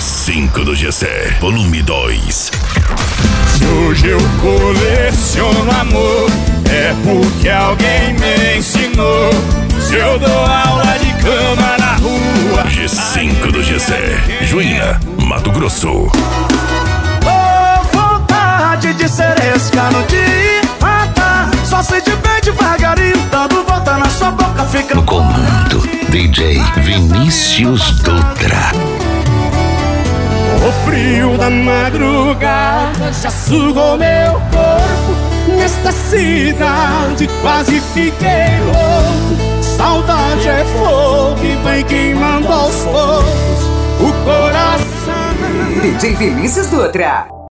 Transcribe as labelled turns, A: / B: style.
A: G5 do GC, volume 2.
B: Se hoje eu coleciono amor, é porque alguém me ensinou. Se eu dou aula de cama na rua,
A: G5 do GC, Juína, Mato Grosso.
C: Vontade de ser escano de mata, só se te bem devagarinho, dando volta na sua boca, fica
D: no comando, DJ Vinícius Dutra.
B: o frio da madrugada já sugou meu corpo. Nesta cidade quase fiquei louco. Saudade é fogo que vai queimando aos poucos o coração.
E: DJ Vinícius Dutra.